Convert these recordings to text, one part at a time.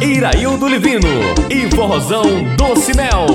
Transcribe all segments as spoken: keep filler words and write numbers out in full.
Iraildo Livino e Forrozão Doce Mel.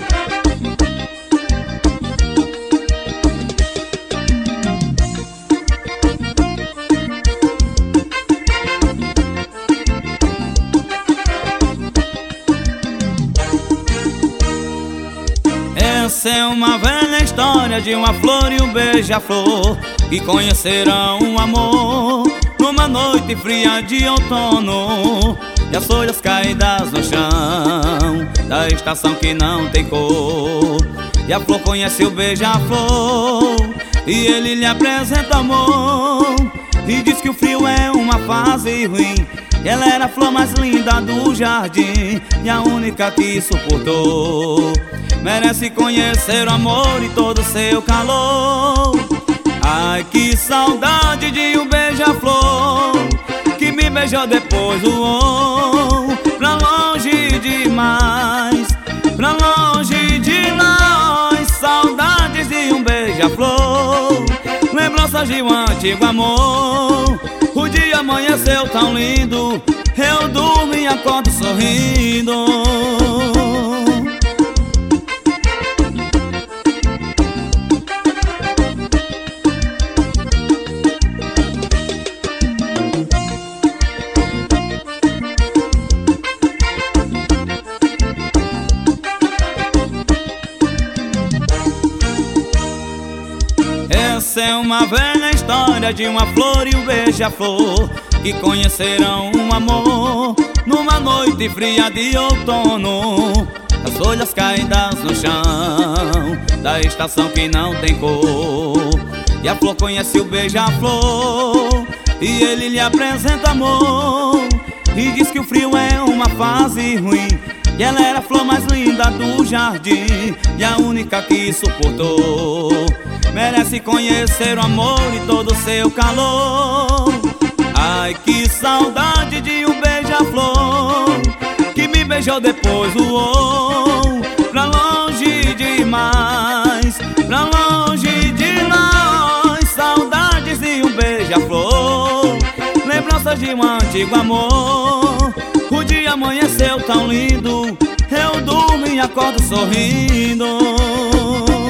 Essa é uma velha história de uma flor e um beija-flor que conheceram um amor numa noite fria de outono, e as folhas caídas no chão da estação que não tem cor. E a flor conhece o beija-flor e ele lhe apresenta amor, e diz que o frio é uma fase ruim. Ela era a flor mais linda do jardim e a única que suportou. Merece conhecer o amor e todo o seu calor. Ai, que saudade de um beija-flor que me beijou depois voou pra longe demais, pra longe de nós. Saudades de um beija-flor, lembranças de um antigo amor. O dia amanheceu tão lindo, eu durmo e acordo sorrindo. Essa é uma velha história de uma flor e um beija-flor que conheceram um amor numa noite fria de outono. As folhas caídas no chão da estação que não tem cor. E a flor conhece o beija-flor e ele lhe apresenta amor, e diz que o frio é uma fase ruim. E ela era a flor mais linda do jardim e a única que suportou. Merece conhecer o amor e todo o seu calor. Ai, que saudade de um beija-flor que me beijou depois voou pra longe demais, pra longe de nós. Saudades de um beija-flor, lembranças de um antigo amor. O dia amanheceu tão lindo, eu durmo e acordo sorrindo.